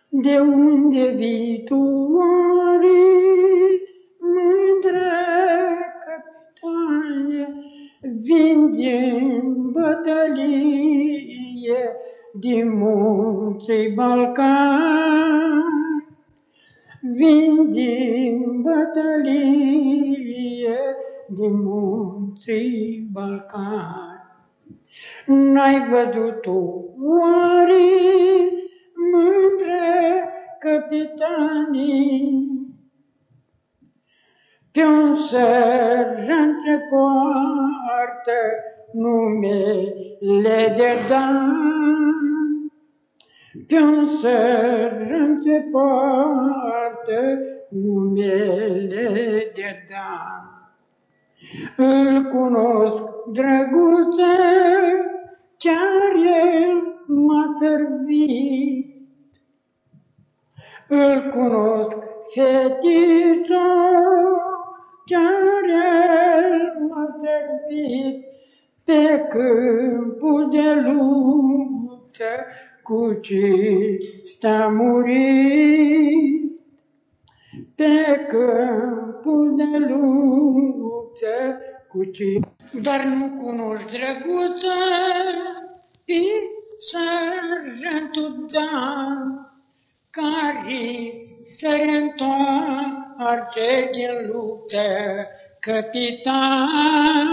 De unde vii tu, oare, mândră capitanie? Vin din bătălie, din munții Balcani. Vin din bătălie, din munții Balcani. N-ai văzut tu, oare, mândre capitanii, pe un sărân ce poartă numele de Dan, pe un sărân ce poartă numele de Dan. Îl cunosc, drăguță, chiar el m-a servit. Îl cunosc, fetiță, chiar el m-a servit. Pe câmpul de luptă cu cinstea murit. Pe câmpul de luptă cu cinstea. Dar nu cunosc, drăguță, pe sărântul Dan, care se reîntoarce din luptă capitan,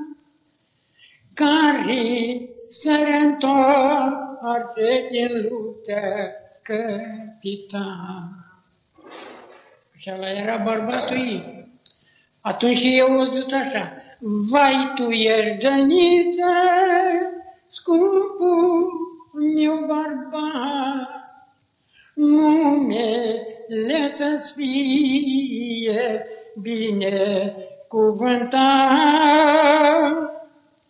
care se reîntoarce din luptă capitan. Și ăla era bărbatul ei. Atunci eu o zis așa: vai tu, ierdăniță, scumpul meu bărbat, numele să-ți fie binecuvântat,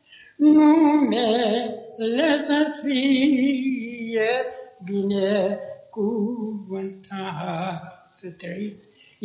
numele să-ți fie binecuvântat. Să trăiți!